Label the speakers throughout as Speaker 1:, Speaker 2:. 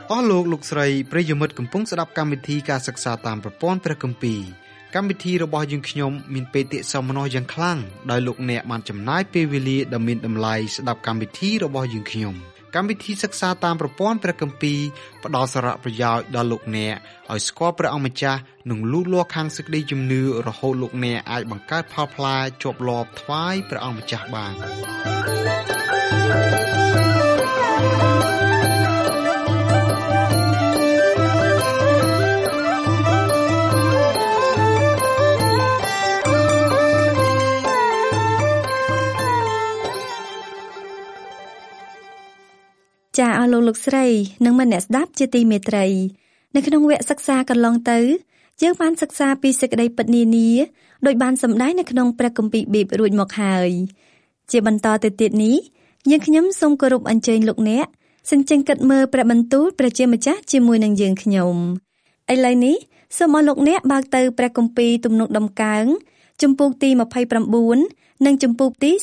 Speaker 1: អស់លោកស្រីប្រិយមិត្តកំពុងស្ដាប់កម្មវិធីការសិក្សាតាមប្រព័ន្ធព្រះគម្ពីរកម្មវិធីរបស់យើងខ្ញុំមានបេតិសោមនស្សយ៉ាងខ្លាំងដោយលោកអ្នកបានចំណាយពេលវេលាដ៏មានតម្លៃស្ដាប់កម្មវិធីរបស់យើងខ្ញុំកម្មវិធីសិក្សាតាមប្រព័ន្ធព្រះគម្ពីរផ្ដល់សារៈប្រយោជន៍ដល់លោកអ្នកឲ្យស្គាល់ព្រះអង្គម្ចាស់និងលូតលាស់ខាងសេចក្តីជំនឿរហូតលោកអ្នកអាចបង្កើតផលផ្លែជាប់លាប់ថ្វាយព្រះអង្គម្ចាស់បាន
Speaker 2: ចាអស់លោកស្រីនិងមិត្តអ្នកស្ដាប់ជាទីមេត្រីនៅក្នុងវគ្គសិក្សាកន្លងទៅយើងបានសិក្សាពីសេចក្តីពិតនានាដោយបានសម្ដែងនៅក្នុងព្រះគម្ពីរបេបរួចមកហើយជាបន្តទៅទៀតនេះយើងខ្ញុំសូមគោរពអញ្ជើញលោកអ្នកសិនចេញគិតមើលព្រះបន្ទូលព្រះជាម្ចាស់ជាមួយនឹងយើងខ្ញុំឥឡូវនេះសូមឲ្យលោកអ្នកបើកទៅព្រះគម្ពីរទំនុកដំកើងជំពូកទី29និងជំពូកទី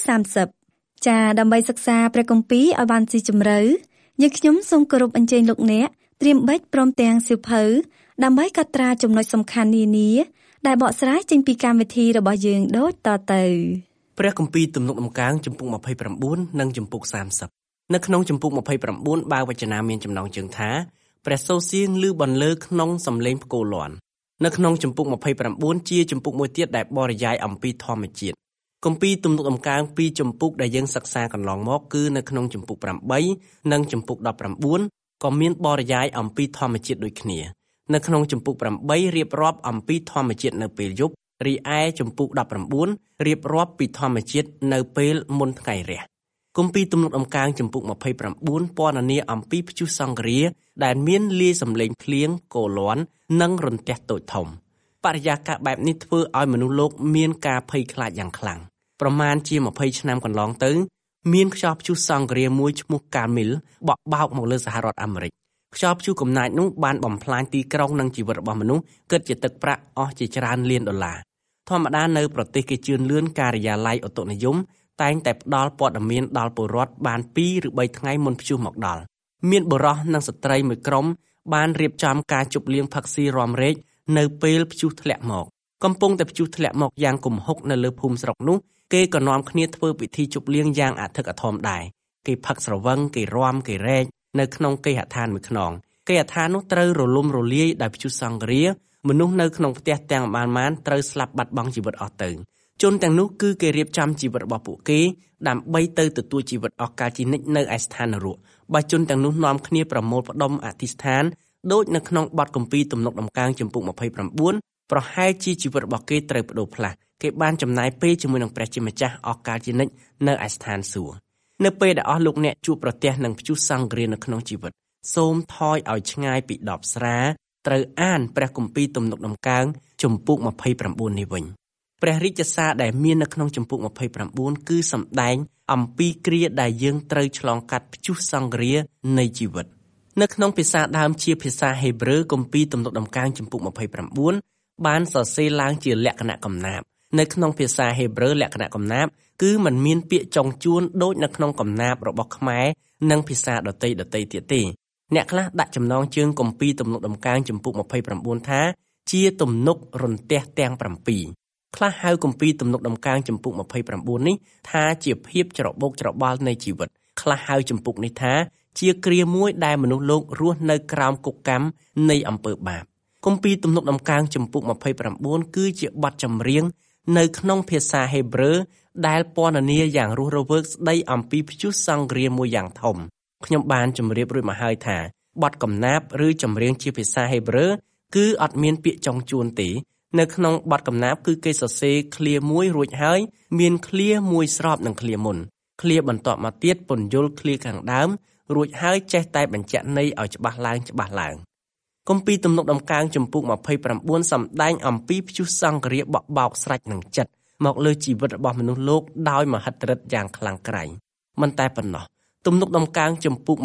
Speaker 2: 30ចាដើម្បីសិក្សាព្រះគម្ពីរឲ្យបានស៊ីជម្រៅយើងខ្ញុំសូមគោរពអញ្ជើញលោកអ្នកត្រៀមបិចព្រមទាំងសៀវភៅដើម្បីកត់ត្រាចំណុចសំខាន់នានាដែលបកស្រាយចេញពីកម្មវិធីរបស់យើងដូចតទៅ
Speaker 3: ព្រះគម្ពីរទំនុកដំកើងជំពូក29និងជំពូក30នៅក្នុងជំពូក29បើវចនាមានចំណងជើងថាព្រះសូរសៀងឮបន្លឺក្នុងសំឡេងផ្គរលាន់នៅក្នុងជំពូក29ជាជំពូកមួយទៀតដែលបរិយាយអំពីធម្មជាតិគម្ពីរទំនុកដំកើងពីជំពូកដែលយើងសិក្សាកន្លងមកគឺនៅក្នុងជំពូក8និងជំពូក19ក៏មានបរិយាយអំពីធម្មជាតិដូចគ្នានៅក្នុងជំពូក8រៀបរាប់អំពីធម្មជាតិនៅពេលយប់រីឯជំពូក19រៀបរាប់ពីធម្មជាតិនៅពេលមុនថ្ងៃរះគម្ពីរទំនុកដំកើងជំពូក29ពណ៌នាអំពីព្យុះសង្គ្រាដែលមានលាយសម្លេងភ្លៀងគរលាន់និងរន្ទះតូចធំបរិយាកាសបែបនេះធ្វើឲ្យមនុស្សលោកមានការភ័យខ្លាចយ៉ាងខ្លាំងប្រមាណជា20ឆ្នាំកន្លងទៅមានខ្យល់ព្យុះសង្គ្រាមួយឈ្មោះកាមីលបក់បោកមកលើសហរដ្ឋអាមេរិកខ្យល់ព្យុះកំណាចនោះបានបំផ្លាញទីក្រុងនិងជីវិតរបស់មនុស្សគិតជាទឹកប្រាក់អស់ជាច្រើនលានដុល្លារធម្មតានៅប្រទេសគេជឿនលឿនការិយាល័យឧតុនិយមតែងតែផ្ដល់ព័ត៌មានដល់ពលរដ្ឋបាន2ឬ3ថ្ងៃមុនព្យុះមកដល់មានបុរសនិងស្ត្រីមួយក្រុមបានរៀបចំការជប់លៀងផឹកស៊ីរំរែកនៅពេលព្យុះធ្លាក់មកកំពុងតែព្យុះធ្លាក់មកយ៉ាងគំហុកនៅលើភូមិស្រុកនោះគេក៏នាំគ្នាធ្វើពិធីជប់លៀងយ៉ាងអធិកអធមដែរគេផឹកស្រវឹងគេរាំគេរែកនៅក្នុងគេហដ្ឋានមួយខ្នងគេហដ្ឋាននោះត្រូវរលំរលាយដោយព្យុះសង្គ្រាមនុស្សនៅក្នុងផ្ទះទាំងបានត្រូវស្លាប់បាត់បង់ជីវិតអស់ទៅជនទាំងនោះគឺគេរៀបចំជីវិតរបស់ពួកគេដើម្បីទៅទទួលជីវិតអស់កលជានិច្ចនៅឯស្ថាននរកបើជនទាំងនោះនាំគ្នាប្រមូលផ្ដុំអធិស្ឋានដូចនៅក្នុងបទគម្ពីរទំនុកដំកើងជំពូក29ប្រហែលជាជីវិតរបស់គេត្រូវបដូរផ្លាស់គេបានចំណាយពេលជាមួយនឹងព្រះជាម្ចាស់អស់កលជានិច្ចនៅឯស្ថានសួគ៌នៅពេលដែលអស់លោកអ្នកជួបប្រទះនឹងព្យុះសង្គ្រានៅក្នុងជីវិតសូមថយឲ្យឆ្ងាយពីដបស្រាត្រូវអានព្រះគម្ពីរទំនុកដំកើងជំពូក29នេះវិញព្រះរាជសារដែលមាននៅក្នុងជំពូក29គឺសម្ដែងអំពីគ្រាដែលយើងត្រូវឆ្លងកាត់ព្យុះសង្គ្រានៃជីវិតនៅក្នុងភាសាដើមជាភាសាហេប្រឺគម្ពីរទំនុកដំកើងជំពូក29បានសរសេរឡើងជាលក្ខណៈកំណាព្យនៅក្នុងភាសាហេប្រឺលក្ខណៈកំណាព្យគឺมันមានពាក្យចុងជួនដូចនៅក្នុងកំណាព្យរបស់ខ្មែរនិងភាសាដទៃទៀតទេអ្នកខ្លះដាក់ចំណងជើងគម្ពីរទំនុកដំកើងជំពូក29ថាជាទំនុករន្ទះទាំង7ខ្លះហៅគម្ពីរទំនុកដំកើងជំពូក29នេះថាជាភាពច្របូកច្របល់នៃជីវិតខ្លះហៅជំពូកនេះថាជាគ្រាមួយដែលមនុស្សលោករស់នៅក្រោមគុកកម្មនៃអំពើបាបគម្ពីរទំនុកដំកើងជំពូក29គឺជាបទចម្រៀងនៅក្នុងភាសាហេប្រឺដែលពណ៌នាយ៉ាងរស់រវើកស្ដីអំពីព្យុះសង្គ្រាមួយយ៉ាងធំខ្ញុំបានជម្រាបរួចមកហើយថាបទកំណាព្យឬចម្រៀងជាភាសាហេប្រឺគឺអត់មានពាក្យចុងជួនទេនៅក្នុងបទកំណាព្យគឺគេសរសេរឃ្លាមួយរួចហើយមានឃ្លាមួយស្របនឹងឃ្លាមុនឃ្លាបន្ទាប់មកទៀតពន្យល់ឃ្លាខាងដើមរួចហើយចេះតែបញ្ជាក់ន័យឲ្យច្បាស់ឡើងគម្ពីរទំនុកដំកើងជំពូក29សម្ដែងអំពីព្យុះសង្គ្រាបក់បោកស្រេចនឹងចិត្តមកលើជីវិតរបស់មនុស្សលោកដោយមហិទ្ធិឫទ្ធិយ៉ាងខ្លាំងក្រៃមិនតែប៉ុណ្ណោះទំនុកដំកើងជំពូក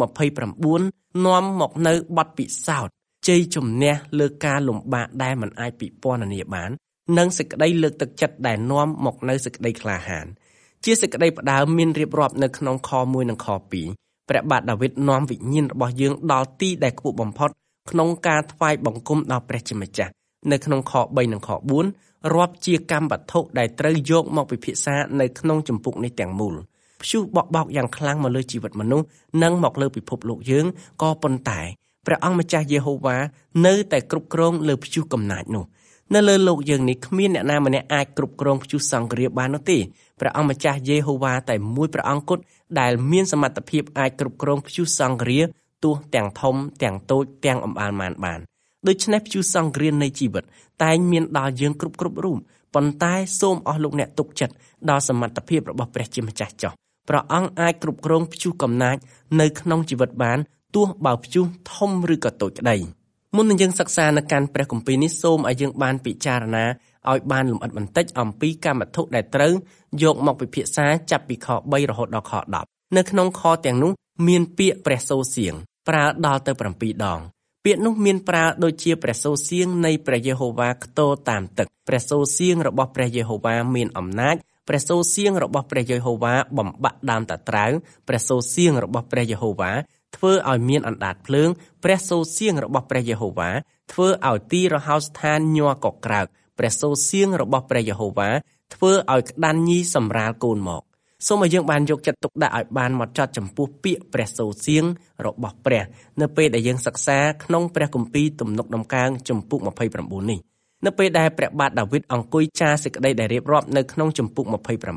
Speaker 3: 29នាំមកនៅបទពិសោធន៍ជ័យជំនះលើការលំបាកដែលមិនអាចពិពណ៌នាបាននិងសេចក្តីលើកទឹកចិត្តដែលនាំមកនៅសេចក្តីក្លាហានជាសេចក្តីផ្ដើមមានរៀបរាប់នៅក្នុងខ1និងខ2 ព្រះបាទដាវីតនាំវិញ្ញាណរបស់យើងដល់ទីដែលខ្ពស់បំផុតក្នុងការថ្វាយបង្គំដល់ព្រះជាម្ចាស់នៅក្នុងខ3និងខ4រាប់ជាកម្មវត្ថុដែលត្រូវយកមកពិភាក្សានៅក្នុងចម្ពោះនេះទាំងមូលព្យុះបក់បោកយ៉ាងខ្លាំងមកលើជីវិតមនុស្សនិងមកលើពិភពលោកយើងក៏ប៉ុន្តែព្រះអង្គម្ចាស់យេហូវ៉ានៅតែគ្រប់គ្រងលើព្យុះកំណាចនោះនៅលើលោកយើងនេះគ្មានអ្នកណាម្នាក់អាចគ្រប់គ្រងព្យុះសង្គ្រាមបាននោះទេព្រះអង្គម្ចាស់យេហូវ៉ាតែមួយព្រះអង្គគត់ដែលមានសមត្ថភាពអាចគ្រប់គ្រងព្យុះសង្គ្រាមទោះទាំងធំទាំងតូចទាំងអំអាលម៉ានបានដូច្នេះព្យុះសង្គ្រាមនៃជីវិតតែងមានដល់យើងគ្រប់រូបប៉ុន្តែសូមអស់លោកអ្នកទុកចិត្តដល់សមត្ថភាពរបស់ព្រះជាម្ចាស់ចុះព្រះអង្គអាចគ្រប់គ្រងព្យុះកំណាចនៅក្នុងជីវិតបានទោះបើព្យុះធំឬក៏តូចក្តីមុននឹងយើងសិក្សានៅកាន់ព្រះគម្ពីរនេះសូមឲ្យយើងបានពិចារណាឲ្យបានលម្អិតបន្តិចអំពីកម្មវត្ថុដែលត្រូវយកមកពិភាក្សាចាប់ពីខ3រហូតដល់ខ10នៅក្នុងខទាំងនោះមានពាក្យព្រះសូរសៀងប្រើដល់ទៅ7ដងពាក្យនោះមានប្រើដូចជាព្រះសូរសៀងនៃព្រះយេហូវ៉ាខ្ទរតាមទឹកព្រះសូរសៀងរបស់ព្រះយេហូវ៉ាមានអំណាចព្រះសូរសៀងរបស់ព្រះយេហូវ៉ាបំបាក់ដើមតាត្រាវព្រះសូរសៀងរបស់ព្រះយេហូវ៉ាធ្វើឲ្យមានអណ្ដាតភ្លើងព្រះសូរសៀងរបស់ព្រះយេហូវ៉ាធ្វើឲ្យទីរហោស្ថានញ័រកក្រើកព្រះសូរសៀងរបស់ព្រះយេហូវ៉ាធ្វើឲ្យក្តាន់ញីសម្រាលកូនមកសូមឲ្យយើងបានយកចិត្តទុកដាក់ឲ្យបានហ្មត់ចត់ចំពោះពាក្យព្រះសូរសៀងរបស់ព្រះនៅពេលដែលយើងសិក្សាក្នុងព្រះគម្ពីរទំនុកដំកើងជំពូក29នេះនៅពេលដែលព្រះបាទដាវីតអង្គុយចារសេចក្តីដែលរៀបរាប់នៅក្នុងជំពូក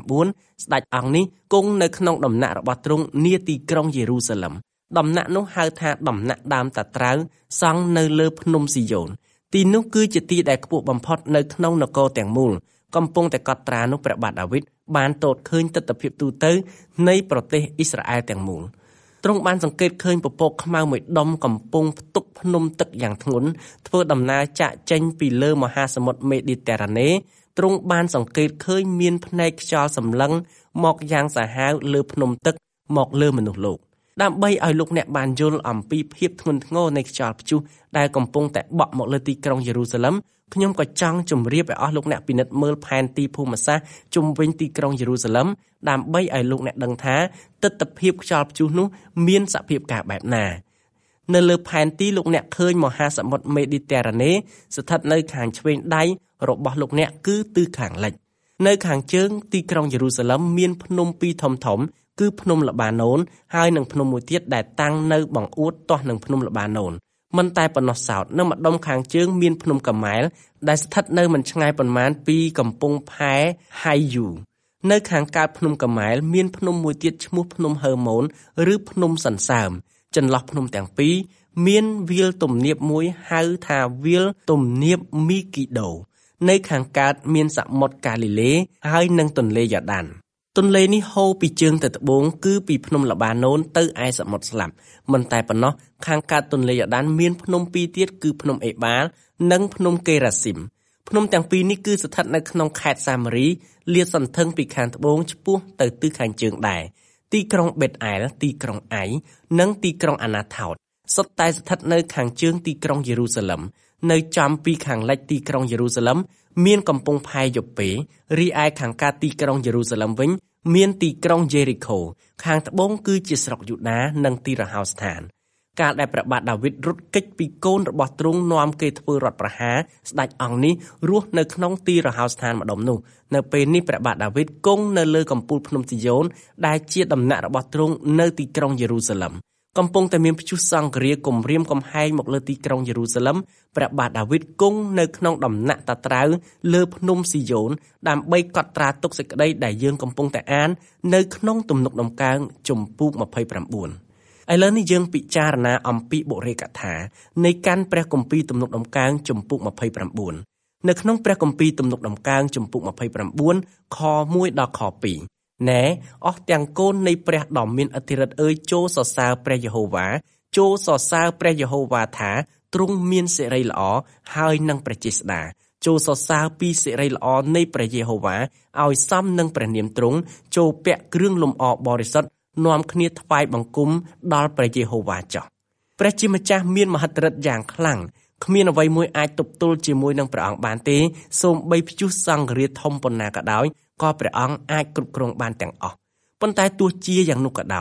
Speaker 3: 29ស្ដេចអង្គនេះគង់នៅក្នុងដំណាក់របស់ទ្រង់នាទីក្រុងយេរូសាឡិមដំណាក់នោះហៅថាដំណាក់ដើមតាត្រាវសង់នៅលើភ្នំស៊ីយ៉ូនទីនោះគឺជាទីដែលខ្ពស់បំផុតនៅក្នុងនគរទាំងមូលកំពុងតែកត់ត្រានោះព្រះបាទដាវីតបានទតឃើញទិដ្ឋភាពទូទៅនៃប្រទេសអ៊ីស្រាអែលទាំងមូលទ្រង់បានសង្កេតឃើញពពកខ្មៅមួយដុំកំពុងផ្ទុកភ្នំទឹកយ៉ាងធ្ងន់ធ្វើដំណើរចាក់ចេញពីលើមហាសមុទ្រមេឌីទែរ៉ាណេទ្រង់បានសង្កេតឃើញមានភ្នែកខ្យល់សម្លឹងមកយ៉ាងសាហាវលើភ្នំទឹកមកលើមនុស្សលោកដើម្បីឲ្យលោកអ្នកបានយល់អំពីភាពធ្ងន់ធ្ងរនៃខ្យល់ព្យុះដែលកំពុងតែបក់មកលើទីក្រុងយេរូសាឡិមខ្ញុំក៏ចង់ជម្រាបឲ្យអស់លោកអ្នកពិនិត្យមើលផែនទីភូមិសាស្ត្រជុំវិញទីក្រុងយេរូសាឡិមដើម្បីឲ្យលោកអ្នកដឹងថាទិដ្ឋភាពខ្យល់ព្យុះនោះមានសភាពការបែបណានៅលើផែនទីលោកអ្នកឃើញមហាសមុទ្រមេឌីទែរ៉ាណេស្ថិតនៅខាងឆ្វេងដៃរបស់លោកអ្នកគឺទិសខាងលិចនៅខាងជើងទីក្រុងយេរូសាឡិមមានភ្នំពីរធំគឺភ្នំល្បាណូនហើយនិងភ្នំមួយទៀតដែលតាំងនៅបង្អួតទាស់នឹងភ្នំល្បាណូនមិនតែប៉ុណ្ណោះសោតនៅម្ដុំខាងជើងមានភ្នំកាម៉ែលដែលស្ថិតនៅមិនឆ្ងាយប៉ុន្មានពីកំពង់ផែហៃយូនៅខាងកើតភ្នំកាម៉ែលមានភ្នំមួយទៀតឈ្មោះភ្នំហឺម៉ូនឬភ្នំសន្សើមចន្លោះភ្នំទាំងពីរមានវាលទំនាបមួយហៅថាវាលទំនាបមីគីដូនៅខាងកើតមានសមុទ្រកាលីលេហើយនិងទន្លេយ៉ូដានទន្លេនេះហូរពីជើងទៅត្បូងគឺពីភ្នំល្បាណូនទៅឯសមុទ្រស្លាប់មិនតែប៉ុណ្ណោះខាងកើតទន្លេយ៉ូដានមានភ្នំពីរទៀតគឺភ្នំអេបាល់និងភ្នំកេរ៉ាស៊ីមភ្នំទាំងពីរនេះគឺស្ថិតនៅក្នុងខេត្តសាមារីលាតសន្ធឹងពីខាងត្បូងឆ្ពោះទៅទិសខាងជើងដែរទីក្រុងបេតអែលទីក្រុងអៃនិងទីក្រុងអាណាថោតសុទ្ធតែស្ថិតនៅខាងជើងទីក្រុងយេរូសាឡិមនៅចំពីខាងលិចទីក្រុងយេរូសាឡិមមានកំពង់ផែយ៉ូប៉េរីឯខាងកើតទីក្រុងយេរូសាឡិមវិញមានទីក្រុងយេរីកូខាងត្បូងគឺជាស្រុកយូដានិងទីរហោស្ថានកាលដែលព្រះបាទដាវីតរត់គេចពីកូនរបស់ទ្រង់នាំគេធ្វើរដ្ឋប្រហារស្ដេចអង្គនេះរស់នៅក្នុងទីរហោស្ថានម្ដុំនោះនៅពេលនេះព្រះបាទដាវីតគង់នៅលើកំពូលភ្នំស៊ីយ៉ូនដែលជាដំណាក់របស់ទ្រង់នៅទីក្រុងយេរូសាឡិមកំពុងតែមានព្យុះសង្គ្រាមគំរាមកំហែងមកលើទីក្រុងយេរូសាឡិមព្រះបាទដាវីតគង់នៅក្នុងដំណាក់តាត្រាវលើភ្នំស៊ីយ៉ូនដើម្បីកត់ត្រាទុកសេចក្តីដែលយើងកំពុងតែអាននៅក្នុងទំនុកដំកើងជំពូក29ឥឡូវនេះយើងពិចារណាអំពីបុរេកថានៃកាន់ព្រះគម្ពីរទំនុកដំកើងជំពូក29នៅក្នុងព្រះគម្ពីរទំនុកដំកើងជំពូក29ខ1ដល់ខ2ណែអស់ទាំងកូននៃព្រះដ៏មានឥទ្ធិឫទ្ធិអើយចូលសរសើរព្រះយេហូវ៉ាចូលសរសើរព្រះយេហូវ៉ាថាទ្រង់មានសិរីល្អហើយនឹងព្រះចេស្តាចូលសរសើរពីសិរីល្អនៃព្រះយេហូវ៉ាឲ្យសមនឹងព្រះនាមទ្រង់ចូលពាក់គ្រឿងលម្អបរិសុទ្ធនាំគ្នាថ្វាយបង្គំដល់ព្រះយេហូវ៉ាចុះព្រះជាម្ចាស់មានមហិទ្ធិឫទ្ធិយ៉ាងខ្លាំងគ្មានអ្វីមួយអាចទប់ទល់ជាមួយនឹងព្រះអង្គបានទេសូម្បីព្យុះសង្គ្រាមធំប៉ុណ្ណាក៏ដោយក៏ព្រះអង្គអាចគ្រប់គ្រងបានទាំងអស់ប៉ុន្តែទោះជាយ៉ាងនោះក៏ដោយ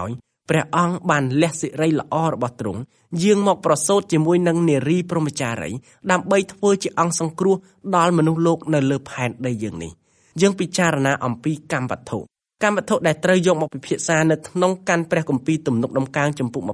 Speaker 3: ព្រះអង្គបានលះសិរីល្អរបស់ទ្រង់យាងមកប្រសូតជាមួយនឹងនារីព្រហ្មចារីដើម្បីធ្វើជាអង្គសង្គ្រោះដល់មនុស្សលោកនៅលើផែនដីយើងនេះយើងពិចារណាអំពីកម្មវត្ថុដែលត្រូវយកមកពិភាក្សានៅក្នុងកាន់ព្រះគម្ពីរទំនុកដំកើងចំពុក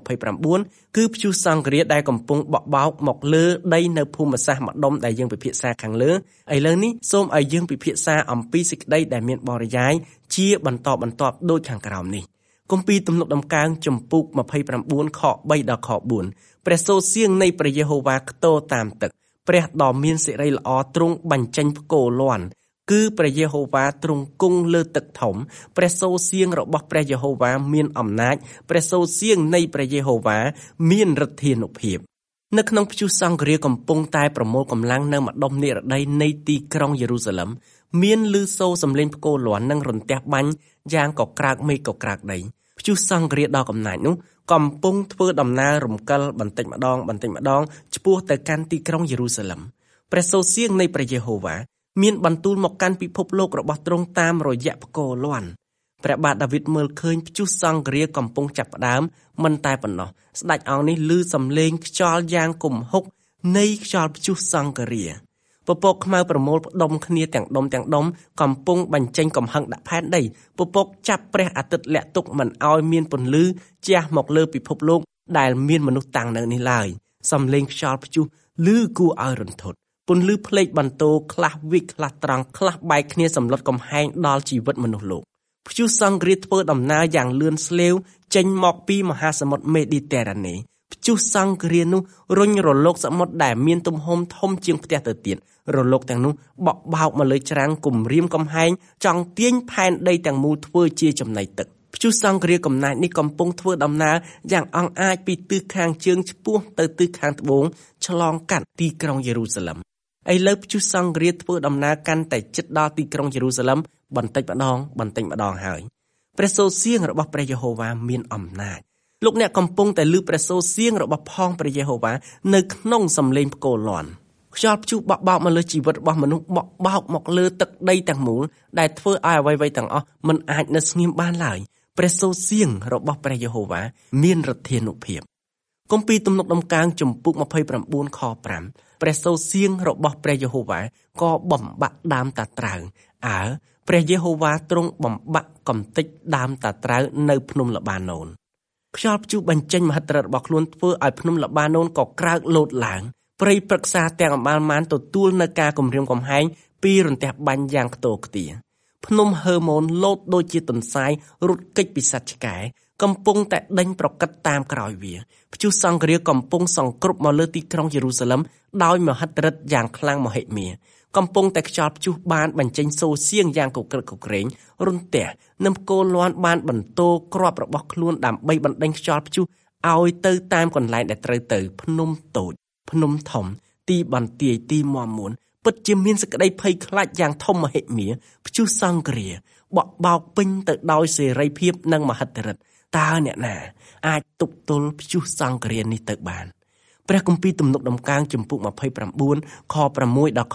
Speaker 3: 29គឺព្យុះសង្គ្រាដែលកំពុងបក់បោកមកលើដីនៅភូមិសាស្ត្រម្ដុំដែលយើងពិភាក្សាខាងលើឥឡូវនេះសូមឲ្យយើងពិភាក្សាអំពីសេចក្តីដែលមានបរិយាយជាបន្តបន្ទាប់ដូចខាងក្រោមនេះគម្ពីរទំនុកដំកើងចំពុក29ខ3ដល់ខ4ព្រះសូរសៀងនៃព្រះយេហូវ៉ាខ្ទរតាមទឹកព្រះដ៏មានសិរីល្អទ្រង់បញ្ចេញផ្គរលាន់គឺព្រះយេហូវ៉ាទ្រង់គង់លើទឹកធំព្រះសូរសៀងរបស់ព្រះយេហូវ៉ាមានអំណាចព្រះសូរសៀងនៃព្រះយេហូវ៉ាមានឫទ្ធានុភាពនៅក្នុងព្យុះសង្គ្រាកំពុងតែប្រមូលកម្លាំងនៅម្ដុំនិរដីនៃទីក្រុងយេរូសាឡឹមមានឮសូរសំឡេងផ្គរលាន់និងរន្ទះបាញ់យ៉ាងកក្រើកមេឃកក្រើកដីព្យុះសង្គ្រាដ៏កំណាចនោះកំពុងធ្វើដំណើររំកិលបន្តិចម្ដងឆ្ពោះទៅកាន់ទីក្រុងយេរូសាឡឹមព្រះសូរសៀងនៃព្រះយេហូវ៉ាមានបន្ទូលមកកាន់ពិភពលោករបស់ទ្រង់តាមរយៈផ្គរលាន់ព្រះបាទដាវីតមើលឃើញព្យុះសង្គ្រាកំពុងចាប់ផ្ដើមមិនតែប៉ុណ្ណោះស្ដេចអង្គនេះឮសំឡេងខ្យល់យ៉ាងគំហុកនៃខ្យល់ព្យុះសង្គ្រាពពកខ្មៅប្រមូលផ្ដុំគ្នាទាំងដុំកំពុងបញ្ចេញកំហឹងដាក់ផែនដីពពកចាប់ព្រះអាទិត្យលាក់ទុកមិនឲ្យមានពន្លឺជះមកលើពិភពលោកដែលមានមនុស្សតាំងនៅនេះឡើយសំឡេងខ្យល់ព្យុះឮគួរឲ្យរន្ធត់ពន្លឺភ្លេចបន្ទោខ្លះវិចខ្លះត្រង់ខ្លះបែកគ្នាសម្លុតកំហែងដល់ជីវិតមនុស្សលោកព្យុះសង្គ្រាធ្វើដំណើរយ៉ាងលឿនស្លេវចេញមកពីមហាសមុទ្រមេឌីទែរ៉ាណេព្យុះសង្គ្រានោះរុញរលកសមុទ្រដែលមានទំហំធំជាងផ្ទះទៅទៀតរលកទាំងនោះបក់បោកមកលើច្រាំងគំរាមកំហែងចង់ទាញផែនដីទាំងមូលធ្វើជាចំណីទឹកព្យុះសង្គ្រាកំណាចនេះកំពុងធ្វើដំណើរយ៉ាងអង់អាចពីទិសខាងជើងឆ្ពោះទៅទិសខាងត្បូងឆ្លងកាត់ទីក្រុងយេរូសាឡឹមឥឡូវព្យុះសង្គ្រាធ្វើដំណើរកាន់តែជិតដល់ទីក្រុងយេរូសាឡឹមបន្តិចម្ដងហើយព្រះសូរសៀងរបស់ព្រះយេហូវ៉ាមានអំណាចលោកអ្នកកំពុងតែឮព្រះសូរសៀងរបស់ផងព្រះយេហូវ៉ានៅក្នុងសំឡេងផ្គរលាន់ខ្យល់ព្យុះបក់បោកមកលើជីវិតរបស់មនុស្សបក់បោកមកលើទឹកដីទាំងមូលដែលធ្វើឲ្យអ្វីៗទាំងអស់មិនអាចនៅស្ងៀមបានឡើយព្រះសូរសៀងរបស់ព្រះយេហូវ៉ាមានឫទ្ធានុភាពគម្ពីរទំនុកដំកើងចំពុក29ខ5ព្រះសូរសៀងរបស់ព្រះយេហូវ៉ាក៏បំបាក់ដើមតាត្រាវព្រះយេហូវ៉ាទ្រង់បំបាក់កំទេចដើមតាត្រាវនៅភ្នំល្បាណូនខ្យល់ព្យុះបញ្ចេញមហិទ្ធិឫទ្ធិរបស់ខ្លួនធ្វើឲ្យភ្នំល្បាណូនក៏ក្រើកលោតឡើងព្រៃព្រឹក្សាទាំងអម្បាលម៉ានទទួលនៅការគំរាមកំហែងពីរន្ទះបាញ់យ៉ាងខ្ទរខ្ទាភ្នំហឺម៉ូនលោតដូចជាទន្សាយរត់គេចពីសត្វឆ្កែកំពុងតែដេញប្រកិតតាមក្រោយវាព្យុះសង្គ្រាកំពុងសង្គ្រប់មកលើទីក្រុងយេរូសាឡឹមដោយមហិទ្ធិឫទ្ធិយ៉ាងខ្លាំងមហិមាកំពុងតែខ្យល់ព្យុះបានបញ្ចេញសូរសៀងយ៉ាងកក្រឹកកក្រែងរន្ទះនិងផ្គរលាន់បានបន្ទោគ្រាប់របស់ខ្លួនដើម្បីបណ្ដេញខ្យល់ព្យុះឲ្យទៅតាមកន្លែងដែលត្រូវទៅភ្នំតូចភ្នំធំទីបន្ទាយទីមាំមួនពិតជាមានសេចក្តីភ័យខ្លាចយ៉ាងធំមហិមាព្យុះសង្គ្រាបក់បោកពេញទៅដោយសេរីភាពនិងមហិទ្ធិឫទ្ធិតើអ្នកណាអាចទប់ទល់ព្យុះសង្គ្រានេះទៅបានព្រះគម្ពីរទំនុកដំកើងចំពុក29ខ6ដល់ខ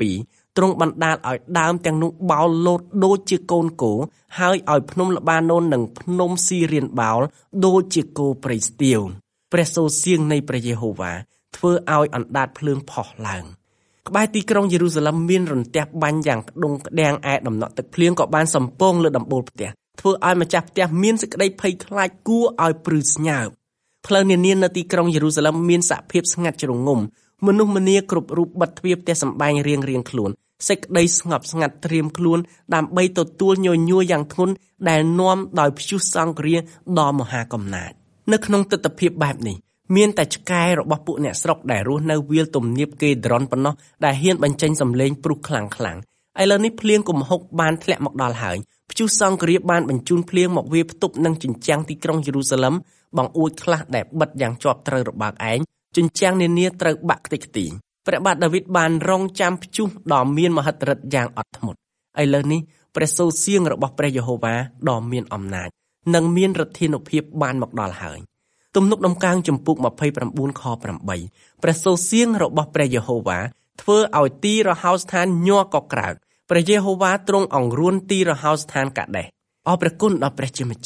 Speaker 3: 7ទ្រង់បណ្ដាលឲ្យដើមទាំងនោះបោលលោតដូចជាកូនគោហើយឲ្យភ្នំល្បាណូននិងភ្នំស៊ីរៀនបោលដូចជាគោព្រៃស្ទាវព្រះសូរសៀងនៃព្រះយេហូវ៉ាធ្វើឲ្យអណ្ដាតភ្លើងផុសឡើងក្បែរទីក្រុងយេរូសាឡឹមមានរន្ទះបាញ់យ៉ាងក្ដុងក្ដាំងឯដំណក់ទឹកភ្លៀងក៏បានសំពងលើដំបូលផ្ទះធ្វើឲ្យម្ចាស់ផ្ទះមានសេចក្តីភ័យខ្លាចគួរឲ្យព្រឺស្ញើបផ្លូវនានានៅទីក្រុងយេរូសាឡឹមមានសភាពស្ងាត់ជ្រងំមនុស្សម្នាគ្រប់រូបបិទទ្វារផ្ទះសម្បែងរៀងខ្លួនសេចក្តីស្ងប់ស្ងាត់ត្រៀមខ្លួនដើម្បីទទួលញញួរយ៉ាងធ្ងន់ដែលនាំដោយព្យុះសង្គ្រាដ៏មហាកំណាចនៅក្នុងទិដ្ឋភាពបែបនេះមានតែឆ្កែរបស់ពួកអ្នកស្រុកដែលរស់នៅវាលទំនាបគេដ្រុនប៉ុណ្ណោះដែលហ៊ានបញ្ចេញសំឡេងព្រុសខ្លាំងឥឡូវនេះភ្លៀងគំហុកបានធ្លាក់មកដល់ហើយព្យុះសង្គ្រាបានបញ្ជូនភ្លៀងមកវាយផ្ទប់នឹងជញ្ជាំងទីក្រុងយេរូសាឡឹមបង្អួចខ្លះដែលបិទយ៉ាងជាប់ត្រូវរបាក់ឯងជញ្ជាំងនានាត្រូវបាក់ខ្ទេចខ្ទីព្រះបាទដាវីតបានរងចាំព្យុះដ៏មានមហិទ្ធិឫទ្ធិយ៉ាងអត់ធ្មត់ឥឡូវនេះព្រះសូរសៀងរបស់ព្រះយេហូវ៉ាដ៏មានអំណាចនិងមានឫទ្ធានុភាពបានមកដល់ហើយទំនុកដំកើងចំពុក29ខ8ព្រះសូរសៀងរបស់ព្រះយេហូវ៉ាធ្វើឲ្យទីរហោស្ថានញ័រកក្រើកព្រះយេហូវ៉ាទ្រង់អង្រួនទីរហោស្ថានកាដេសអរព្រះគុណដល់ព្រះជាម្ចាស់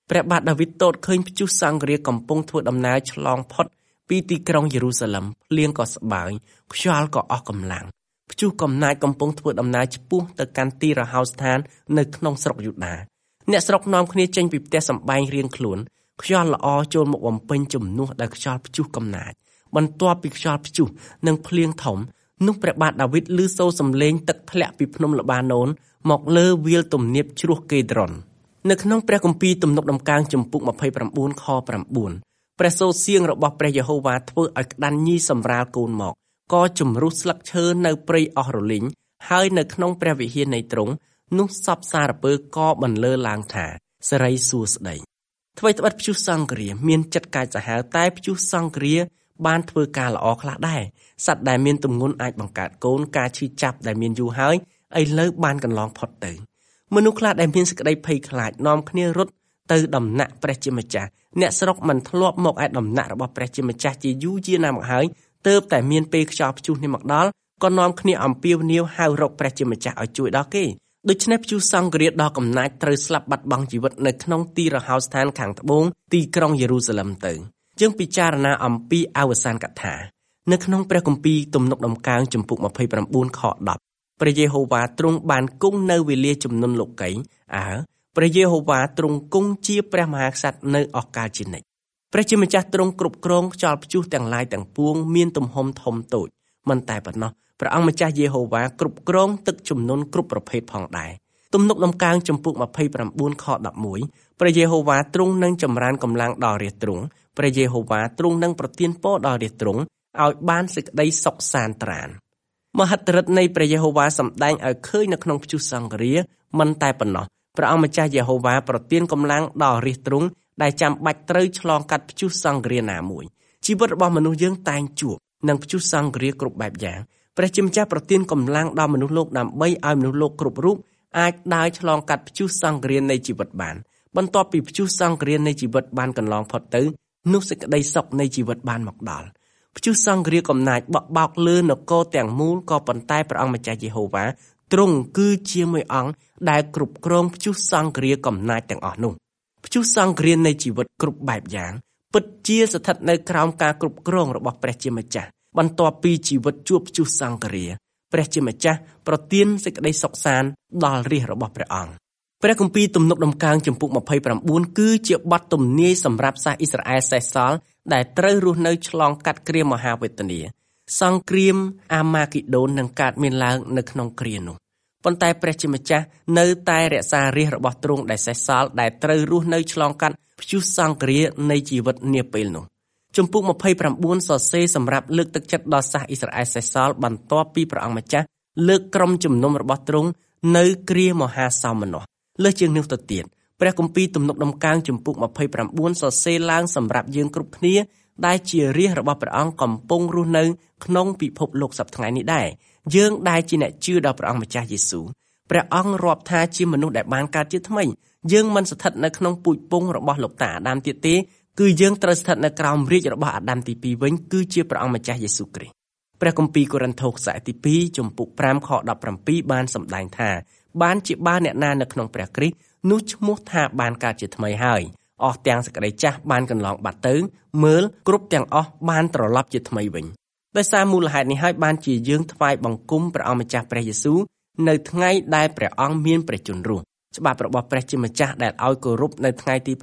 Speaker 3: ព្រះបាទដាវីតទតឃើញព្យុះសង្គ្រាកំពុងធ្វើដំណើរឆ្លងផុតពីទីក្រុងយេរូសាឡឹមភ្លៀងក៏ស្បើយខ្យល់ក៏អស់កម្លាំងព្យុះកំណាចកំពុងធ្វើដំណើរឆ្ពោះទៅកាន់ទីរហោស្ថាននៅក្នុងស្រុកយូដាអ្នកស្រុកនាំគ្នាចេញពីផ្ទះសម្បែងរៀងខ្លួនខ្យល់ល្អចូលមកបំពេញជំនួសដោយខ្យល់ព្យុះកំណាចបន្ទាប់ពីខ្យល់ព្យុះនិងភ្លៀងធំនោះព្រះបាទដាវីតឮសូរសំឡេងទឹកធ្លាក់ពីភ្នំល្បាណូនមកលើវាលទំនាបជ្រោះកេដ្រុននៅក្នុងព្រះគម្ពីរទំនុកដំកើងជំពូក29ខ9ព្រះសូរសៀងរបស់ព្រះយេហូវ៉ាធ្វើឲ្យក្តាន់ញីសម្រាលកូនមកក៏ជំរុះស្លឹកឈើនៅព្រៃអស់រលីងហើយនៅក្នុងព្រះវិហារនៃទ្រង់នោះសពសារពើក៏បន្លឺឡើងថាសិរីសួស្តីថ្មីត្បិតព្យុះសង្គ្រាមានចិត្តកាចសាហាវតែព្យុះសង្គ្រាបានធ្វើការល្អខ្លះដែរសត្វដែលមានទម្ងន់អាចបង្កើតកូនការឈឺចាប់ដែលមានយូរហើយឥឡូវបានកន្លងផុតទៅមនុស្សខ្លះដែលមានសេចក្តីភ័យខ្លាចនាំគ្នារត់ទៅដំណាក់ព្រះជាម្ចាស់អ្នកស្រុកមិនធ្លាប់មកឯដំណាក់របស់ព្រះជាម្ចាស់ជាយូរយារណាមកហើយទើបតែមានពេលខ្យល់ព្យុះនេះមកដល់ក៏នាំគ្នាអំពាវនាវហៅរកព្រះជាម្ចាស់ឲ្យជួយដល់គេដូច្នេះព្យុះសង្គ្រាដ៏កំណាចត្រូវស្លាប់បាត់បង់ជីវិតនៅក្នុងទីរហោស្ថានខាងត្បូងទីក្រុងយេរូសាឡឹមទៅយើងពិចារណាអំពីអវសានកថានៅក្នុងព្រះគម្ពីរទំនុកដំកើងជំពូក29ខ10ព្រះយេហូវ៉ាទ្រង់បានគង់នៅវេលាជំនន់លោកីព្រះយេហូវ៉ាទ្រង់គង់ជាព្រះមហាក្សត្រនៅអស់កលជានិច្ចព្រះជាម្ចាស់ទ្រង់គ្រប់គ្រងខ្យល់ព្យុះទាំងឡាយទាំងពួងមានទំហំធំតូចមិនតែប៉ុណ្ណោះព្រះអង្គម្ចាស់យេហូវ៉ាគ្រប់គ្រងទឹកជំនន់គ្រប់ប្រភេទផងដែរទំនុកដំកើងជំពូក29ខ11ព្រះយេហូវ៉ាទ្រង់នឹងចម្រើនកម្លាំងដល់រាជទ្រង់ព្រះយេហូវ៉ាទ្រង់នឹងប្រទានពរដល់រាជទ្រង់ឲ្យបានសេចក្តីសុខសាន្តត្រានមហិទ្ធិឫទ្ធិនៃព្រះយេហូវ៉ាសម្ដែងឲ្យឃើញនៅក្នុងព្យុះសង្គ្រាមិនតែប៉ុណ្ណោះព្រះអង្គម្ចាស់យេហូវ៉ាប្រទានកម្លាំងដល់រាជទ្រង់ដែលចាំបាច់ត្រូវឆ្លងកាត់ព្យុះសង្គ្រាណាមួយជីវិតរបស់មនុស្សយើងតែងជួបនឹងព្យុះសង្គ្រាគ្រប់បែបយ៉ាងព្រះជាម្ចាស់ប្រទានកម្លាំងដល់មនុស្សលោកដើម្បីឲ្យមនុស្សលោកគ្រប់រូបអាចដើរឆ្លងកាត់ព្យុះសង្គ្រានៃជីវិតបានបន្ទាប់ពីព្យុះសង្គ្រានៃជីវិតបានកន្លងផុតទៅនោះសេចក្តីសុខនៃជីវិតបានមកដល់ព្យុះសង្គ្រាកំណាចបក់បោកលើនគរទាំងមូលក៏ប៉ុន្តែព្រះអង្គម្ចាស់យេហូវ៉ាទ្រង់គឺជាអង្គដែលគ្រប់គ្រងព្យុះសង្គ្រាកំណាចទាំងអស់នោះព្យុះសង្គ្រានៃជីវិតគ្រប់បែបយ៉ាងពិតជាស្ថិតនៅក្រោមការគ្រប់គ្រងរបស់ព្រះជាម្ចាស់បន្ទាប់ពីជីវិតជួបព្យុះសង្គ្រាព្រះជាម្ចាស់ប្រទានសេចក្តីសុខសាន្តដល់រាជរបស់ព្រះអង្គព្រះគម្ពីរទំនុកដំកើងជំពូក29គឺជាបទទំនាយសម្រាប់សាសអ៊ីស្រាអែលសេសសល់ដែលត្រូវរស់នៅឆ្លងកាត់គ្រាមហាវេទនាសង្គ្រាមអាម៉ាគីដូននឹងកើតមានឡើងនៅក្នុងគ្រានោះប៉ុន្តែព្រះជាម្ចាស់នៅតែរក្សារាជរបស់ទ្រង់ដែលសេសសល់ដែលត្រូវរស់នៅឆ្លងកាត់ព្យុះសង្គ្រានៃជីវិតនាពេលនោះជំពូក29សរសេរសម្រាប់លើកទឹកចិត្តដល់សាសអ៊ីស្រាអែលសេសសល់បន្ទាប់ពីព្រះអង្គម្ចាស់លើកក្រុមជំនុំរបស់ទ្រង់នៅគ្រាមហាសោមនស្សលើសជាងនេះទៅទៀតព្រះគម្ពីរទំនុកដំកើងជំពូក29សរសេរឡើងសម្រាប់យើងគ្រប់គ្នាដែលជារាជរបស់ព្រះអង្គកំពុងរស់នៅក្នុងពិភពលោកសប្តាហ៍នេះដែរយើងដែលជាអ្នកជឿដល់ព្រះអង្គម្ចាស់យេស៊ូវព្រះអង្គរាប់ថាជាមនុស្សដែលបានកើតជាថ្មីយើងមិនស្ថិតនៅក្នុងពូជពងរបស់លោកតាអាដាមទៀតទេគឺយើងត្រូវស្ថិតនៅក្រោមរាជរបស់អាដាមទី2វិញគឺជាព្រះអង្គម្ចាស់យេស៊ូវគ្រីស្ទព្រះគម្ពីរកូរិនថូសខ្សែទី2ជំពូក5ខ17បានសម្ដែងថាបានជាបើអ្នកណានៅក្នុងព្រះគ្រីស្ទនោះឈ្មោះថាបានកើតជាថ្មីហើយអស់ទាំងសេចក្តីចាស់បានកន្លងបាត់ទៅមើលគ្រប់ទាំងអស់បានត្រឡប់ជាថ្មីវិញដោយសារមូលហេតុនេះហើយបានជាយើងថ្វាយបង្គំព្រះអង្គម្ចាស់ព្រះយេស៊ូវនៅថ្ងៃដែលព្រះអង្គមានព្រះជន្មរស់ច្បាប់របស់ព្រះជាម្ចាស់ដែលឲ្យគោរពនៅថ្ងៃទី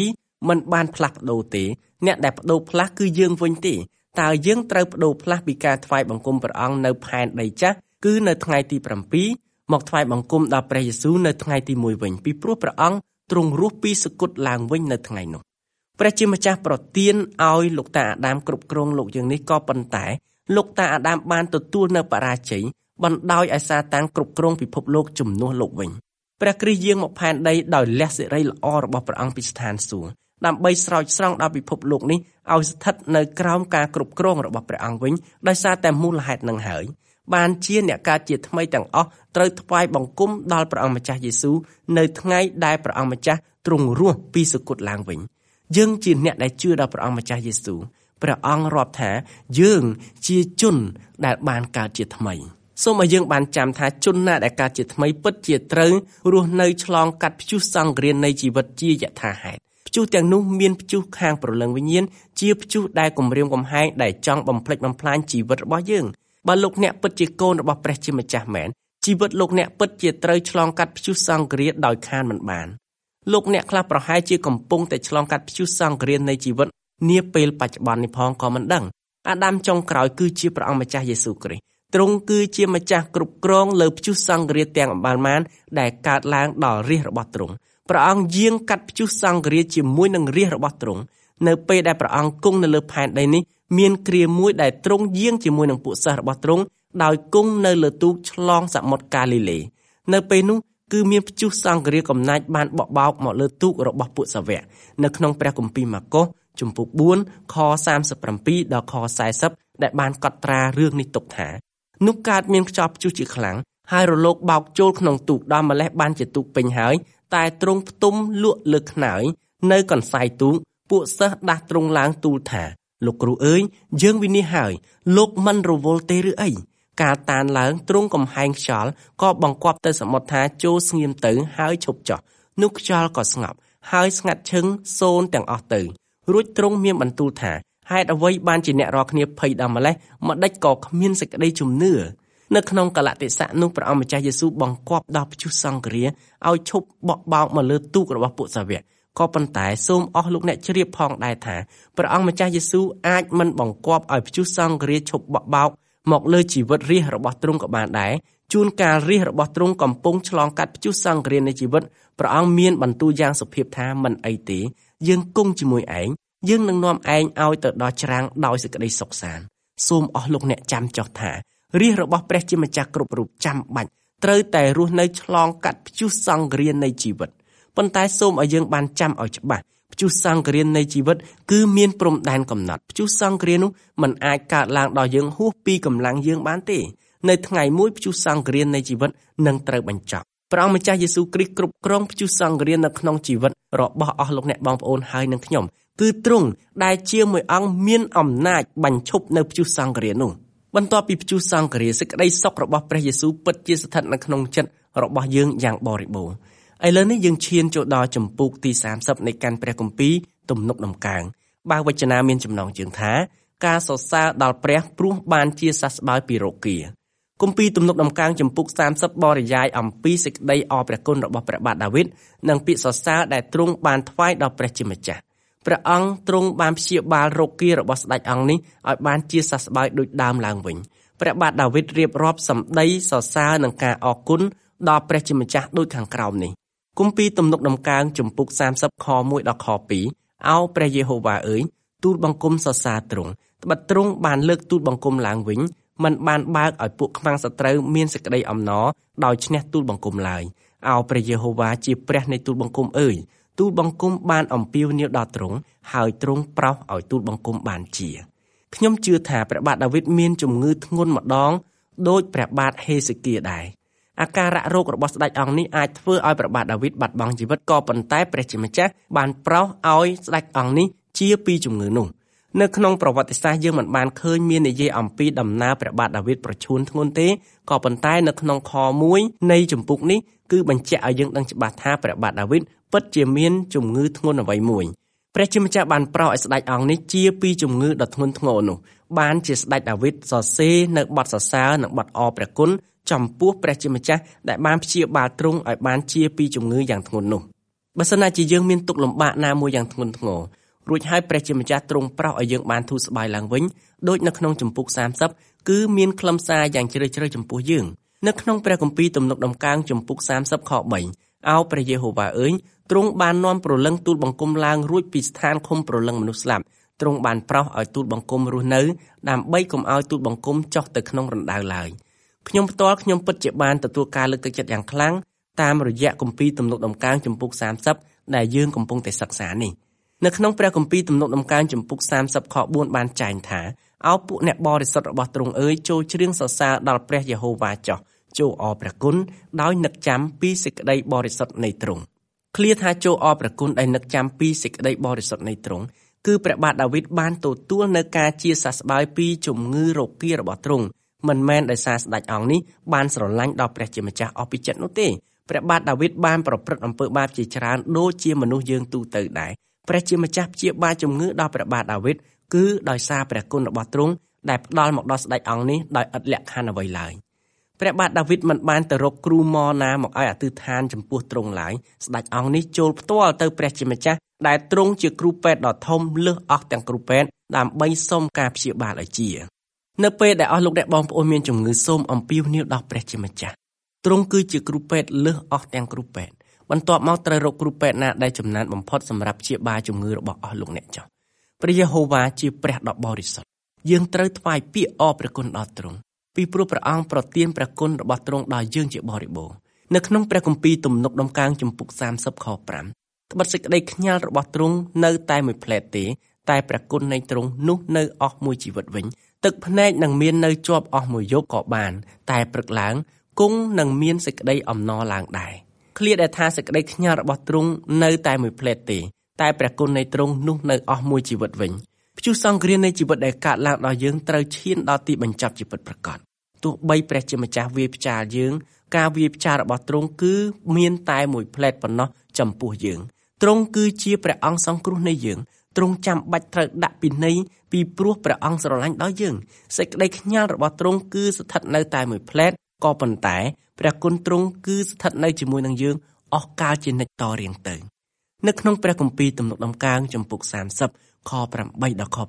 Speaker 3: 7មិនបានផ្លាស់ប្ដូរទេអ្នកដែលប្ដូរផ្លាស់គឺយើងវិញទេតើយើងត្រូវប្ដូរផ្លាស់ពីការថ្វាយបង្គំព្រះអង្គនៅផែនដីចាស់គឺនៅថ្ងៃទី7មកថ្វាយបង្គំដល់ព្រះយេស៊ូវនៅថ្ងៃទី1វិញពីព្រោះព្រះអង្គទ្រង់រស់ពីសគត់ឡើងវិញនៅថ្ងៃនោះព្រះជាម្ចាស់ប្រទានឲ្យលោកតាអាដាមគ្រប់គ្រងលោកយ៉ាងនេះក៏ប៉ុន្តែលោកតាអាដាមបានទទួលនៅបរាជ័យបណ្ដោយឲ្យសាតាំងគ្រប់គ្រងពិភពលោកជំនួសលោកវិញព្រះគ្រីស្ទយាងមកផែនដីដោយលះសិរីល្អរបស់ព្រះអង្គពីស្ថានសួគ៌ដើម្បីស្រោចស្រង់ដល់ពិភពលោកនេះឲ្យស្ថិតនៅក្រោមការគ្រប់គ្រងរបស់ព្រះអង្គវិញដោយសារតែមូលហេតុនឹងហើយបានជាអ្នកកើតជាថ្មីទាំងអស់ត្រូវថ្វាយបង្គំដល់ព្រះអង្គម្ចាស់យេស៊ូវនៅថ្ងៃដែលព្រះអង្គម្ចាស់ទ្រង់រស់ពីសគត់ឡើងវិញយើងជាអ្នកដែលជឿដល់ព្រះអង្គម្ចាស់យេស៊ូវព្រះអង្គរាប់ថាយើងជាជនដែលបានកើតជាថ្មីសូមឲ្យយើងបានចាំថាជនណាដែលកើតជាថ្មីពិតជាត្រូវរស់នៅឆ្លងកាត់ព្យុះសង្គ្រាមនៃជីវិតជាយថាហេតុព្យុះទាំងនោះមានព្យុះខាងព្រលឹងវិញ្ញាណជាព្យុះដែលគំរាមកំហែងដែលចង់បំផ្លិចបំផ្លាញជីវិតរបស់យើងបើលោកអ្នកពិតជាកូនរបស់ព្រះជាម្ចាស់មែនជីវិតលោកអ្នកពិតជាត្រូវឆ្លងកាត់ព្យុះសង្គ្រាមដោយខានមិនបានលោកអ្នកខ្លះប្រហែលជាកំពុងតែឆ្លងកាត់ព្យុះសង្គ្រាមនៃជីវិតនាពេលបច្ចុប្បន្ននេះផងក៏មិនដឹងអាដាមចុងក្រោយគឺជាព្រះអង្គម្ចាស់យេស៊ូវគ្រីស្ទទ្រង់គឺជាម្ចាស់គ្រប់គ្រងលើព្យុះសង្គ្រាមទាំងអម្បានដែលកើតឡើងដល់រាជរបស់ទ្រង់ព្រះអង្គយាងកាត់ព្យុះសង្គ្រាមជាមួយនឹងរាជរបស់ទ្រង់នៅពេលដែលព្រះអង្គគង់នៅលើផែនដីនេះមានគ្រាមួយដែលទ្រង់យាងជាមួយនឹងពួកសិស្សរបស់ទ្រង់ដោយគង់នៅលើទូកឆ្លងសមុទ្រកាលីលេនៅពេលនោះគឺមានព្យុះសង្គ្រាមកំណាចបានបក់បោកមកលើទូករបស់ពួកសាវកនៅក្នុងព្រះគម្ពីរម៉ាកុសជំពូក4ខ37ដល់ខ40ដែលបានកត់ត្រារឿងនេះទុកថានោះកើតមានខ្យល់ព្យុះជាខ្លាំងហើយរលកបោកចូលក្នុងទូកដល់ម្លេះបានជាទូកពេញហើយតែទ្រង់ផ្ទុំលក់លើខ្នើយនៅកន្សែងទូកពួកសិស្សដាស់ទ្រង់ឡើងទូលថាលោកគ្រូអើយយើងវិនិច្ឆ័យហើយលោកមិនរវល់ទេឬអីការតានឡើងទ្រង់កំហែងខ្យល់ក៏បង្គាប់ទៅសមុទ្រថាចូលស្ងៀមទៅហើយឈប់ចុះនោះខ្យល់ក៏ស្ងប់ហើយស្ងាត់ឈឹងសូន្យទាំងអស់ទៅរួចទ្រង់មានបន្ទូលថាហេតុអ្វីបានជាអ្នករាល់គ្នាភ័យដល់ម្លេះម្ដេចក៏គ្មានសេចក្តីជំនឿនៅក្នុងកលៈទេសៈនោះព្រះអង្គម្ចាស់យេស៊ូវបង្គាប់ដល់ព្យុះសង្គ្រាមឲ្យឈប់បក់បោកមកលើទូករបស់ពួកសាវកក៏ប៉ុន្តែសូមអស់លោកអ្នកជ្រាបផងដែរថាព្រះអង្គម្ចាស់យេស៊ូវអាចមិនបង្គាប់ឲ្យព្យុះសង្គ្រាមឈប់បក់បោកមកលើជីវិតរាស្ត្ររបស់ទ្រង់ក៏បានដែរជួនកាលរាស្ត្ររបស់ទ្រង់កំពុងឆ្លងកាត់ព្យុះសង្គ្រាមនៃជីវិតព្រះអង្គមានបន្ទូលយ៉ាងសុភាពថាមិនអីទេយើងគង់ជាមួយឯងយើងនឹងនាំឯងឲ្យទៅដល់ច្រាំងដោយសេចក្តីសុខសាន្តសូមអស់លោកអ្នកចាំចុះថារាស្ត្ររបស់ព្រះជាម្ចាស់គ្រប់រូបចាំបាច់ត្រូវតែរស់នៅឆ្លងកាត់ព្យុះសង្គ្រាមនៃជីវិតប៉ុន្តែសូមឲ្យយើងបានចាំឲ្យច្បាស់ព្យុះសង្គ្រាមនៃជីវិតគឺមានព្រំដែនកំណត់ព្យុះសង្គ្រាមនោះមិនអាចកើតឡើងដល់យើងហួសពីកម្លាំងយើងបានទេនៅថ្ងៃមួយព្យុះសង្គ្រាមនៃជីវិតនឹងត្រូវបញ្ចប់ព្រះអង្គម្ចាស់យេស៊ូវគ្រីស្ទគ្រប់គ្រងព្យុះសង្គ្រាមនៅក្នុងជីវិតរបស់អស់លោកអ្នកបងប្អូនហើយនឹងខ្ញុំគឺទ្រង់ដែលជាមួយអង្គមានអំណាចបញ្ឈប់នៅព្យុះសង្គ្រាមនោះបន្ទាប់ពីព្យុះសង្គ្រាមសេចក្តីសុខរបស់ព្រះយេស៊ូវពិតជាស្ថិតនៅក្នុងចិត្តរបស់យើងយ៉ាងបរិបូរណ៍ឥឡូវនេះយើងឈានចូលដល់ជំពូកទី30នៃកាន់ព្រះគម្ពីរទំនុកដំកើងបើវចនាមានចំណងជើងថាការសរសើរដល់ព្រះព្រោះបានជាសះស្បើយពីរោគាគម្ពីរទំនុកដំកើងជំពូក30បរិយាយអំពីសេចក្តីអរព្រះគុណរបស់ព្រះបាទដាវីតនិងពាក្យសរសើរដែលទ្រង់បានថ្វាយដល់ព្រះជាម្ចាស់ព្រះអង្គទ្រង់បានព្យាបាលរោគារបស់ស្ដេចអង្គនេះឲ្យបានជាសះស្បើយដូចដើមឡើងវិញព្រះបាទដាវីតរៀបរាប់សម្ដីសរសើរនិងការអរគុណដល់ព្រះជាម្ចាស់ដូចខាងក្រោមនេះគម្ពីរទំនុកដំកើងជំពូក30ខ1ដល់ខ2អោព្រះយេហូវ៉ាអើយទូលបង្គំសរសើរទ្រង់ត្បិតទ្រង់បានលើកទូលបង្គំឡើងវិញមិនបានបើកឲ្យពួកខ្មាំងសត្រូវមានសេចក្តីអំណរដោយឈ្នះទូលបង្គំឡើយអោព្រះយេហូវ៉ាជាព្រះនៃទូលបង្គំអើយទូលបង្គំបានអំពាវនាវដល់ទ្រង់ហើយទ្រង់ប្រោសឲ្យទូលបង្គំបានជាខ្ញុំជឿថាព្រះបាទដាវីតមានជំងឺធ្ងន់ម្ដងដូចព្រះបាទហេសេគៀដែរអាការៈរោគរបស់ស្ដេចអង្គនេះអាចធ្វើឲ្យព្រះបាទដាវីតបាត់បង់ជីវិតក៏ប៉ុន្តែព្រះជាម្ចាស់បានប្រោសឲ្យស្ដេចអង្គនេះជាពីជំងឺនោះនៅក្នុងប្រវត្តិសាស្ត្រយើងមិនបានឃើញមាននិយាយអំពីដំណើរព្រះបាទដាវីតប្រឈួនធ្ងន់ទេក៏ប៉ុន្តែនៅក្នុងខ1នៃជំពូកនេះគឺបញ្ជាក់ឲ្យយើងដឹងច្បាស់ថាព្រះបាទដាវីតពិតជាមានជំងឺធ្ងន់អ្វីមួយព្រះជាម្ចាស់បានប្រោសឲ្យស្ដេចអង្គនេះជាពីជំងឺដ៏ធ្ងន់ធ្ងរនោះបានជាស្ដេចដាវីតសរសេរនៅបទសរសើរនិងបទអរព្រះគុណចំពោះព្រះជាម្ចាស់ដែលបានព្យាបាលទ្រង់ឲ្យបានជាពីជំងឺយ៉ាងធ្ងន់នោះបើសិនណាជាយើងមានទុក្ខលំបាកណាមួយយ៉ាងធ្ងន់ធ្ងររួចហើយព្រះជាម្ចាស់ទ្រង់ប្រោសឲ្យយើងបានធូរស្បើយឡើងវិញដូចនៅក្នុងជំពូក30គឺមានខ្លឹមសារយ៉ាងជ្រាលជ្រៅចំពោះយើងនៅក្នុងព្រះគម្ពីរទំនុកដំកើងជំពូក30ខ3អោព្រះយេហូវ៉ាអើយទ្រង់បាននាំព្រលឹងទូលបង្គំឡើងរួចពីស្ថានឃុំព្រលឹងមនុស្សស្លាប់ទ្រង់បានប្រោសឲ្យទូលបង្គំរស់នៅដើម្បីកុំឲ្យទូលបង្គំចុះទៅក្នុងរណ្ដៅឡើយខ្ញុំផ្ទាល់ខ្ញុំពិតជាបានទទួលការលើកទឹកចិត្តយ៉ាងខ្លាំងតាមរយៈគម្ពីរទំនុកដំកើងជំពូក30ដែលយើងកំពុងតែសិក្សានេះនៅក្នុងព្រះគម្ពីរទំនុកដំកើងជំពូក30ខ4បានចែងថាអោពួកអ្នកបរិសុទ្ធរបស់ទ្រង់អើយចូលច្រៀងសរសើរដល់ព្រះយេហូវ៉ាចុះចូលអរព្រះគុណដោយនឹកចាំពីសេចក្តីបរិសុទ្ធនៃទ្រង់ឃ្លាថាចូលអរព្រះគុណដែលនឹកចាំពីសេចក្តីបរិសុទ្ធនៃទ្រង់គឺព្រះបាទដាវីតបានទទួលនៅការជាសះស្បើយពីជំងឺរោគារបស់ទ្រង់មិនមែនដោយសារស្ដេចអង្គនេះបានស្រឡាញ់ដល់ព្រះជាម្ចាស់អស់ពីចិត្តនោះទេព្រះបាទដាវីតបានប្រព្រឹត្តអំពើបាបជាច្រើនដូចជាមនុស្សយើងទូទៅដែរព្រះជាម្ចាស់ព្យាបាលជំងឺដល់ព្រះបាទដាវីតគឺដោយសារព្រះគុណរបស់ទ្រង់ដែលផ្ដល់មកដល់ស្ដេចអង្គនេះដោយឥតលក្ខខណ្ឌអ្វីឡើយព្រះបាទដាវីតមិនបានទៅរកគ្រូម៉មណាមកឲ្យអធិដ្ឋានចំពោះទ្រង់ឡើយស្ដេចអង្គនេះចូលផ្ទាល់ទៅព្រះជាម្ចាស់ដែលទ្រង់ជាគ្រូពេទ្យដ៏ធំលើសអស់ទាំងគ្រូពេទ្យដើម្បីសុំការព្យាបាលឲ្យជានៅពេលដែលអស់លោកអ្នកបងប្អូនមានជំងឺសូមអំពាវនាវដល់ព្រះជាម្ចាស់ទ្រង់គឺជាគ្រូពេទ្យលើសអស់ទាំងគ្រូពេទ្យបន្ទាប់មកត្រូវរកគ្រូពេទ្យណាដែលចំណានបំផុតសម្រាប់ព្យាបាលជំងឺរបស់អស់លោកអ្នកចុះព្រះយេហូវ៉ាជាព្រះដ៏បរិសុទ្ធយើងត្រូវថ្វាយពាក្យអរព្រះគុណដល់ទ្រង់ពីព្រោះព្រះអង្គប្រទានព្រះគុណរបស់ទ្រង់ដល់យើងជាបរិបូរណ៍នៅក្នុងព្រះគម្ពីរទំនុកដំកើងចំពុក30ខ5ត្បិតសេចក្តីខ្ញាល់របស់ទ្រង់នៅតែមួយផ្លែតទេតែព្រះគុណនៃទ្រង់នោះនៅអស់មួយជីវិតវិញទឹកភ្នែកនឹងមាននៅជាប់អស់មួយយប់ក៏បានតែព្រឹកឡើងគង់នឹងមានសេចក្តីអំណរឡើងដែរឃ្លាដែលថាសេចក្តីខ្ញាល់របស់ទ្រង់នៅតែមួយផ្លែតទេតែព្រះគុណនៃទ្រង់នោះនៅអស់មួយជីវិតវិញព្យុះសង្គ្រាមនៃជីវិតដែលកើតឡើងដល់យើងត្រូវឈានដល់ទីបញ្ចប់ជីវិតប្រកបទោះបីព្រះជាម្ចាស់វាយផ្ចាលយើងការវាយផ្ចាលរបស់ទ្រង់គឺមានតែមួយផ្លែតប៉ុណ្ណោះចំពោះយើងទ្រង់គឺជាព្រះអង្គសង្គ្រោះនៃយើងទ្រង់ចាំបាច់ត្រូវដាក់ពិន័យពីព្រោះព្រះអង្គស្រឡាញ់ដល់យើងសេចក្តីខ្ញាល់របស់ទ្រង់គឺស្ថិតនៅតែមួយផ្លែតក៏ប៉ុន្តែព្រះគុណទ្រង់គឺស្ថិតនៅជាមួយនឹងយើងអស់កាលជានិច្ចតរៀងទៅនៅក្នុងព្រះគម្ពីរទំនុកដំកើងចំពុក30ខ8ដល់ខ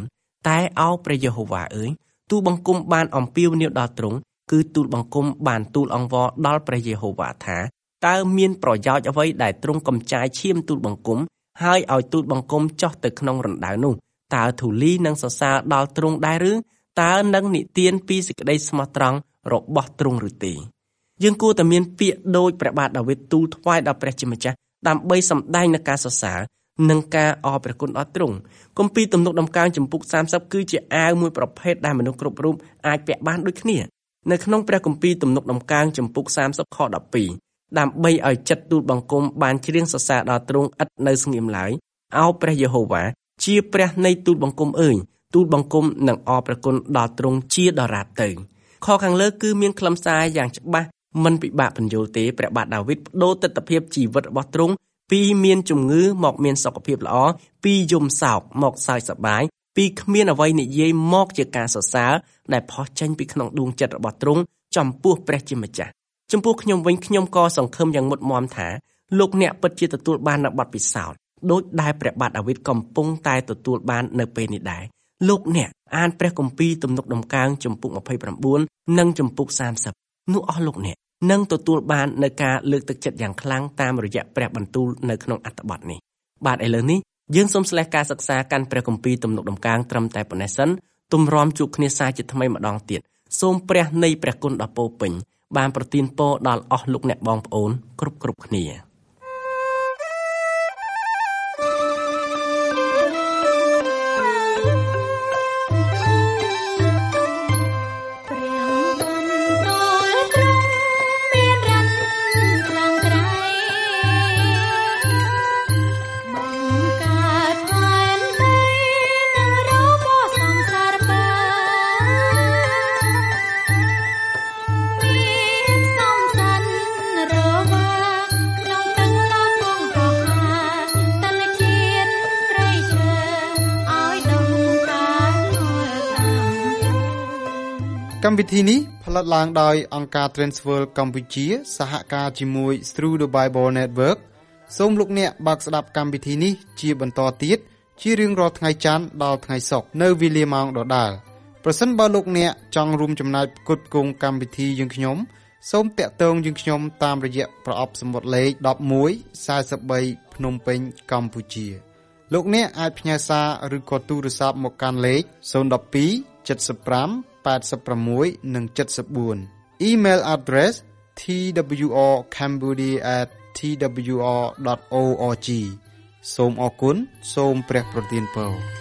Speaker 3: 9តែអោព្រះយេហូវ៉ាអើយទូលបង្គំបានអំពាវនាវដល់ទ្រង់គឺទូលបង្គំបានទូលអង្វរដល់ព្រះយេហូវ៉ាថាតើមានប្រយោជន៍អ្វីដែលទ្រង់កំចាយឈាមទូលបង្គំហើយឲ្យទូលបង្គំចុះទៅក្នុងរណ្ដៅនោះតើធូលីនឹងសរសើរដល់ទ្រង់ដែរឬតើនឹងនិទានពីសេចក្តីស្មោះត្រង់របស់ទ្រង់ឬទេយើងគួរតែមានពាក្យដូចព្រះបាទដាវីតទូលថ្វាយដល់ព្រះជាម្ចាស់ដើម្បីសម្ដែងនូវការសរសើរនិងការអរព្រះគុណដល់ទ្រង់គម្ពីរទំនុកដំកើងចំពុក30គឺជាអាវមួយប្រភេទដែលមនុស្សគ្រប់រូបអាចពាក់បានដូចគ្នានៅក្នុងព្រះគម្ពីរទំនុកដំកើងចំពុក30ខ12ដើម្បីឲ្យចិត្តទូលបង្គំបានច្រៀងសរសើរដល់ទ្រង់ឥតនៅស្ងៀមឡើយអោព្រះយេហូវ៉ាជាព្រះនៃទូលបង្គំអើយទូលបង្គំនឹងអរព្រះគុណដល់ទ្រង់ជាដរាបទៅខខាងលើគឺមានខ្លឹមសារយ៉ាងច្បាស់មិនពិបាកបញ្យល់ទេព្រះបាទដាវីតបដូរទិដ្ឋភាពជីវិតរបស់ទ្រង់ពីមានជំងឺមកមានសុខភាពល្អពីយំសោកមកសើចសប្បាយពីគ្មានអ្វីនិយាយមកជាការសរសើរដែលផុសចេញពីក្នុងដួងចិត្តរបស់ទ្រង់ចំពោះព្រះជាម្ចាស់ចំពោះខ្ញុំវិញខ្ញុំក៏សង្ឃឹមយ៉ាងមុតមាំថាលោកអ្នកពិតជាទទួលបាននូវបទពិសោធន៍ដូចដែលព្រះបាទដាវីតកំពុងតែទទួលបាននៅពេលនេះដែរលោកអ្នកអានព្រះគម្ពីរទំនុកដំកើងចំពុក29និងចំពុក30នោះអស់លោកអ្នកនឹងទទួលបាននូវការលើកទឹកចិត្តយ៉ាងខ្លាំងតាមរយៈព្រះបន្ទូលនៅក្នុងអត្ថបទនេះបាទឥឡូវនេះយើងសូមស្លេះការសិក្សាកាន់ព្រះគម្ពីរទំនុកដំកើងត្រឹមតែប៉ុណ្ណេះសិនទម្រាំជួបគ្នាសាជាថ្មីម្ដងទៀតសូមព្រះនៃព្រះគុណដ៏ពោពេញបានប្រទានពរដល់អស់លោកអ្នកបងប្អូនគ្រប់គ្នា
Speaker 1: កម្មវិធីនេះផលិតឡើងដោយអង្គការ Transworld កម្ពុជាសហការជាមួយ Through the Bible Network សូមលោកអ្នកបើកស្ដាប់កម្មវិធីនេះជាបន្តទៀតជារៀងរាល់ថ្ងៃច័ន្ទដល់ថ្ងៃសុក្រនៅវេលាម៉ោងដដែលប្រសិនបើលោកអ្នកចង់រួមចំណែកផ្គត់ផ្គង់កម្មវិធីយើងខ្ញុំសូមតាក់ទងយើងខ្ញុំតាមរយៈប្រអប់សំបុត្រលេខ11 43ភ្នំពេញកម្ពុជាលោកអ្នកអាចផ្ញើសារឬក៏ទូរស័ព្ទមកកាន់លេខ012 75 86 និង 74 Email address twrcambodia@twr.org សូមអរគុណសូមព្រះប្រទានពរ